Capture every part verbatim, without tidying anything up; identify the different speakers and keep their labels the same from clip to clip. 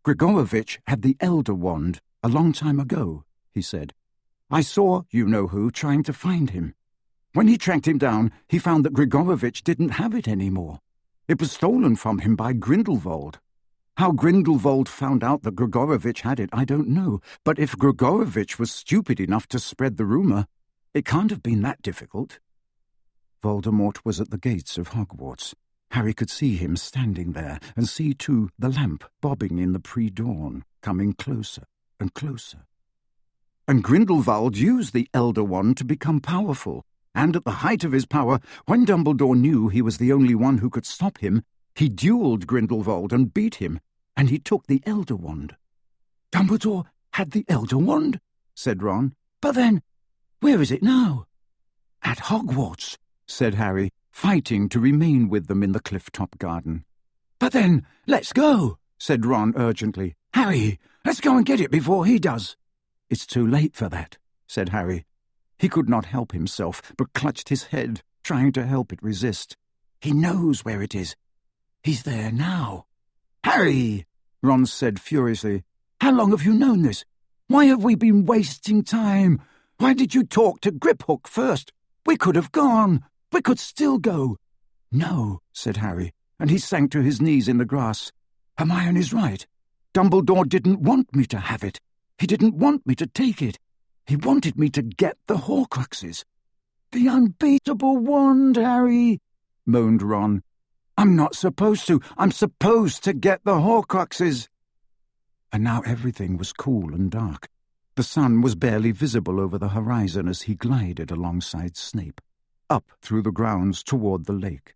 Speaker 1: Grigorovitch had the Elder Wand a long time ago, he said. I saw you-know-who trying to find him. When he tracked him down, he found that Grigorovitch didn't have it anymore. It was stolen from him by Grindelwald. How Grindelwald found out that Grigorovitch had it, I don't know, but if Grigorovitch was stupid enough to spread the rumour, it can't have been that difficult. Voldemort was at the gates of Hogwarts. Harry could see him standing there, and see, too, the lamp bobbing in the pre-dawn, coming closer and closer. And Grindelwald used the Elder Wand to become powerful, and at the height of his power, when Dumbledore knew he was the only one who could stop him, he duelled Grindelwald and beat him, and he took the Elder Wand. Dumbledore had the Elder Wand, said Ron. But then, where is it now? At Hogwarts, said Harry, fighting to remain with them in the cliff-top garden. But then, let's go, said Ron urgently. Harry, let's go and get it before he does. It's too late for that, said Harry. He could not help himself, but clutched his head, trying to help it resist. He knows where it is. He's there now. Harry, Ron said furiously, how long have you known this? Why have we been wasting time? Why did you talk to Griphook first? We could have gone. We could still go. No, said Harry, and he sank to his knees in the grass. Hermione's right. Dumbledore didn't want me to have it. He didn't want me to take it. He wanted me to get the Horcruxes. The unbeatable wand, Harry, moaned Ron. I'm not supposed to. I'm supposed to get the Horcruxes. And now everything was cool and dark. The sun was barely visible over the horizon as he glided alongside Snape, up through the grounds toward the lake.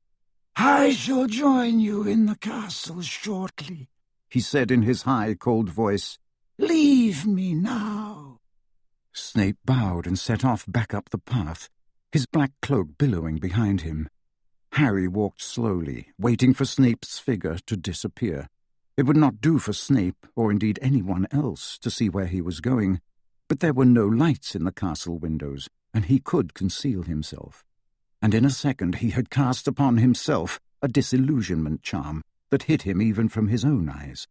Speaker 1: I shall join you in the castle shortly, he said in his high, cold voice. Leave me now. Snape bowed and set off back up the path, his black cloak billowing behind him. Harry walked slowly, waiting for Snape's figure to disappear. It would not do for Snape, or indeed anyone else, to see where he was going, but there were no lights in the castle windows, and he could conceal himself. And in a second he had cast upon himself a disillusionment charm that hid him even from his own eyes.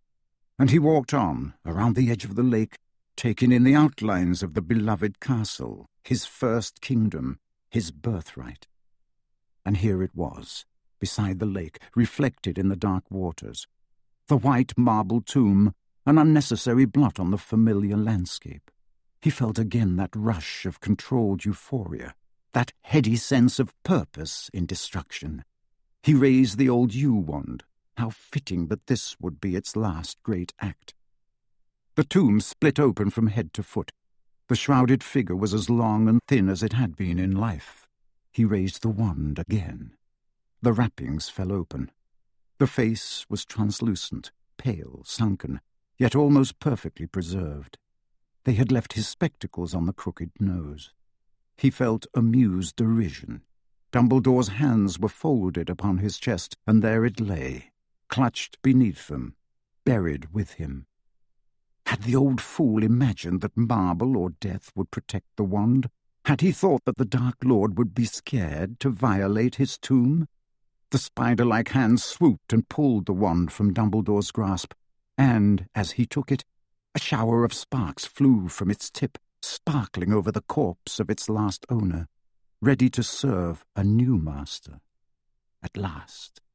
Speaker 1: And he walked on, around the edge of the lake, taking in the outlines of the beloved castle, his first kingdom, his birthright. And here it was, beside the lake, reflected in the dark waters. The white marble tomb, an unnecessary blot on the familiar landscape. He felt again that rush of controlled euphoria, that heady sense of purpose in destruction. He raised the old yew wand. How fitting that this would be its last great act. The tomb split open from head to foot. The shrouded figure was as long and thin as it had been in life. He raised the wand again. The wrappings fell open. The face was translucent, pale, sunken, yet almost perfectly preserved. They had left his spectacles on the crooked nose. He felt amused derision. Dumbledore's hands were folded upon his chest, and there it lay, clutched beneath them, buried with him. Had the old fool imagined that marble or death would protect the wand? Had he thought that the Dark Lord would be scared to violate his tomb? The spider-like hand swooped and pulled the wand from Dumbledore's grasp, and, as he took it, a shower of sparks flew from its tip, sparkling over the corpse of its last owner, ready to serve a new master. At last.